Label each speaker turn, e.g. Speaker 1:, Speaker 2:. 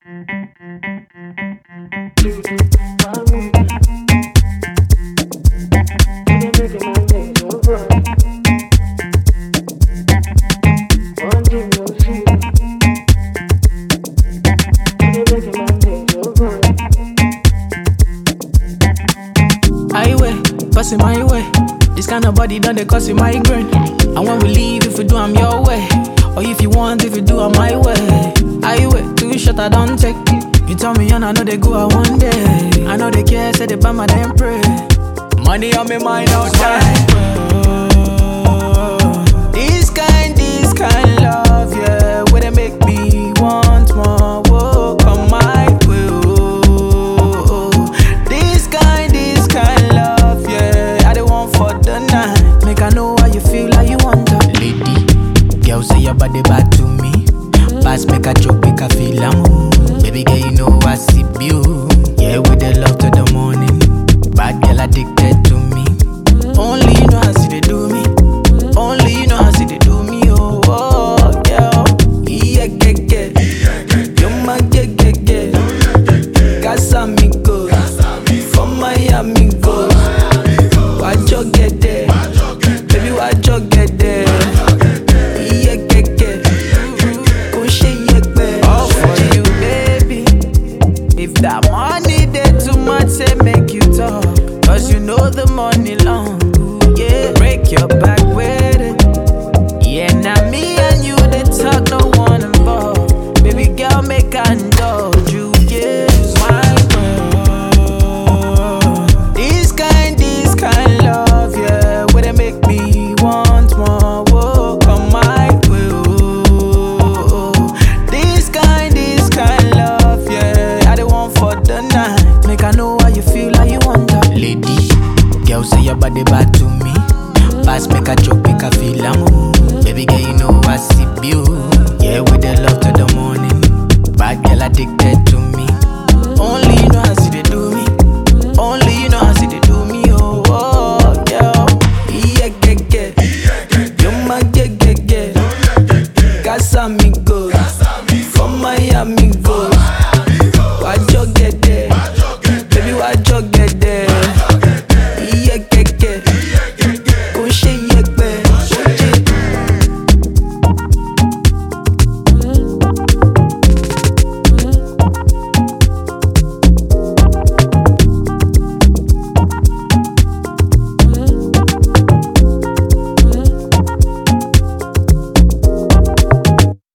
Speaker 1: Cause in my way, this kind of body done they cause you migraine. And when we leave, if we do, I'm your way. Or if you want, if you do, I'm my way. I wait, too short, I don't take. You tell me, and I know they go out one day. I know they care, say they buy my damn pray. Money on me mind all time. This kind love, yeah, where they make me want more. Whoa, come my way. Oh. This kind love, yeah, I the one for the night. Make I know how you feel, how you want to. Lady, girl say your body bad to me. Pass make a joke, make a feel I'm. Baby girl, you know I see you. Yeah, with the love to the morning. Bad girl addicted to me. Only you know how see they do me. Only you know how see they do me. Oh, girl. Yeah, get. You're my get. Casamigos. From Miami goes. Watch you get there. Baby, watch you get there. Yeah, get. Push it, all for you, baby. If that money there too much, say make you talk. Cause you know the money long. Yeah, break your back with it. Yeah, now me and you, they talk, no one involved. Baby girl, make I indulge you. Yeah, my world. This kind love, yeah, where they make me want more. Whoa, come my way. Oh. This kind love, yeah, I the one for the night. Make I know how you feel, how you want that. Lady, girl say your body bad to me. Pass make a joke, make a feel I'm. Baby girl, you know I see you. Yeah, with the love to the morning. Bad girl addicted